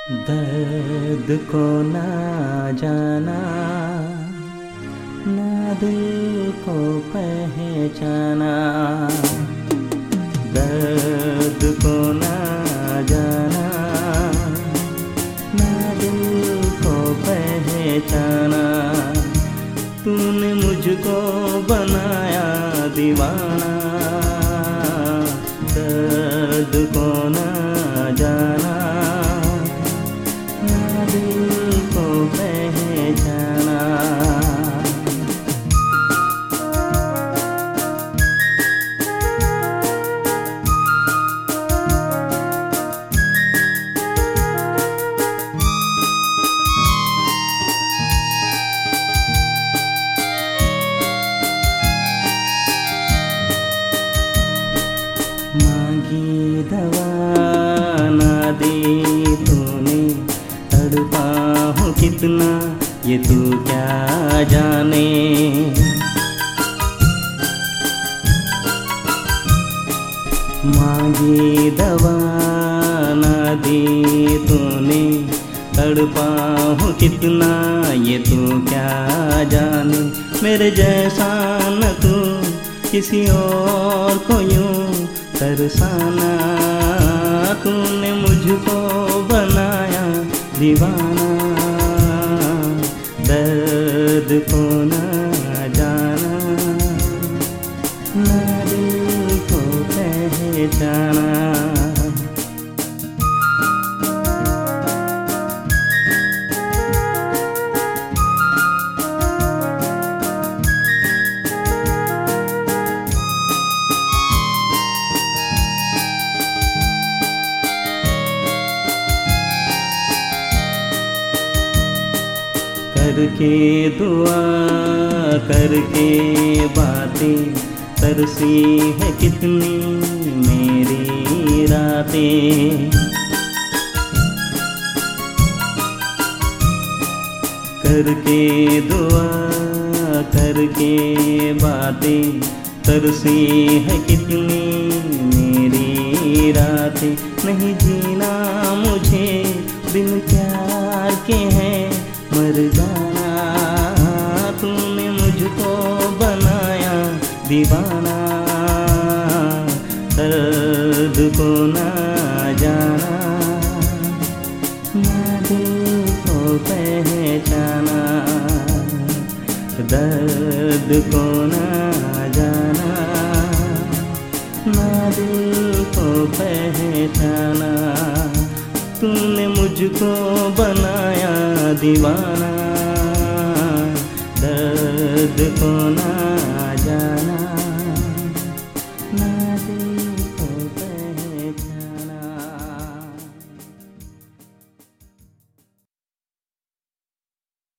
दर्द को ना जाना, ना दिल को पहचाना। दर्द को ना जाना, ना दिल को पहचाना। तूने मुझको बनाया दीवाना। दर्द को ना जाना, ना दिल को पहचाना। मांगी दवा ना दी तूने, तड़पा हूँ कितना ये तू क्या जाने। मांगी दवा ना दी तूने, तड़पा हूँ कितना ये तू क्या जाने। मेरे जैसा न तू किसी और को यूं तरसाना। तूने मुझको बनाया दीवाना। दर्द को ना जाना, ना दिल को पहचाना। करके दुआ करके बातें, तरसी है कितनी मेरी रातें। करके दुआ करके बातें, तरसी है कितनी मेरी रातें। नहीं जीना मुझे बिन प्यार के है मर जाना। तूने मुझको बनाया दीवाना। दर्द को ना जाना, ना दिल को पहचाना। दर्द को ना जाना, ना दिल को पहचाना। तूने मुझको बनाया दीवाना। दर्द को ना जाना।